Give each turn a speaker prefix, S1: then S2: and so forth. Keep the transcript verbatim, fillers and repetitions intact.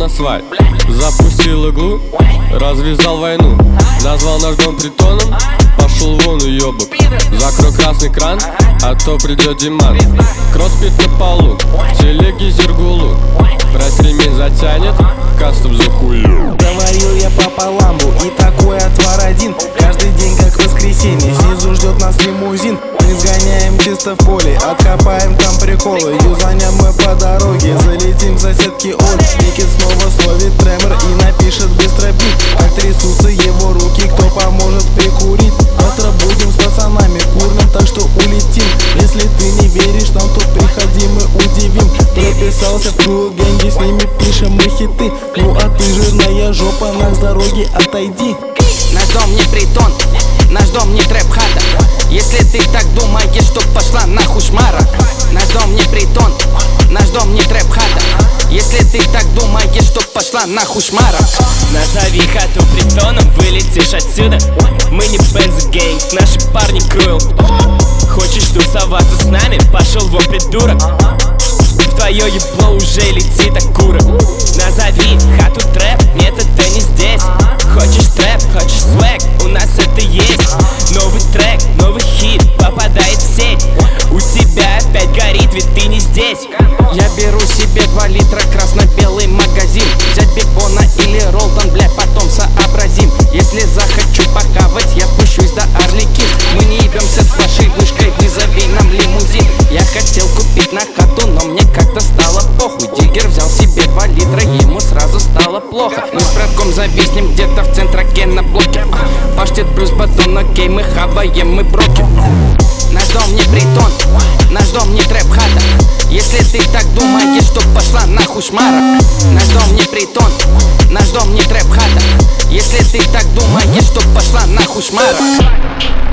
S1: на свай, запустил иглу, развязал войну. Назвал наш дом притоном, пошел вон уёбок. Закрой красный кран, а то придет Диман. Кроссфит на полу, телеги Зергулу. Брать ремень затянет, кастом за хую.
S2: Говорил я папа ламбу, и такой отвар один. Каждый день как воскресенье, снизу ждет нас лимузин. Мы сгоняем чисто в поле, откопаем там приколы. Юзанем мы по дороге, залетим к соседке Оль. Никит снова словит тремор и напишет быстро бит. Как трясутся его руки, кто поможет прикурить. Завтра будем с пацанами курным, так что улетим. Если ты не веришь нам, то приходи, мы удивим. Прописался в круг гэнги, с ними пишем мы хиты. Ну а ты жирная жопа, на с дороги отойди.
S3: Наш дом не притон, наш дом не трэп-хата. Если ты так думаешь, что пошла нахуй шмара. Наш дом не притон, наш дом не трэп-хата. Если ты так думаешь, что пошла нахуй шмара.
S4: Назови хату притоном, вылетишь отсюда. Мы не бензогейнг, наши парни крыл. Хочешь тусоваться с нами? Пошел вон, придурок. В твое ебло уже летит акура. Назови хату трэп, нет, это не здесь. Хочешь трэп, хочешь свэг, у нас это есть. Новый трек, новый хит, попадает в сеть. У тебя опять горит, ведь ты не здесь.
S3: Я беру себе два литра красно-белый магазин. Взять бекона или роллтон, бля, потом сообразим. Если захочу похавать, я спущусь до Арлекин. Мы не ебемся с вашей вышкой, вызови нам лимузин. Я хотел купить на хату, но мне как-то стало похуй. Диггер взял себе два литра, ему сразу стало плохо. Мы с братком зависнем где-то в центраке на блоке. Паштет плюс батон, окей, мы хаваем, мы броки. Наш дом не притон, наш дом не трэп-хата. Если ты так думаешь, что пошла нахуй шмара. Наш дом не притон, наш дом не трэп-хата. Если ты так думаешь, что пошла нахуй шмара.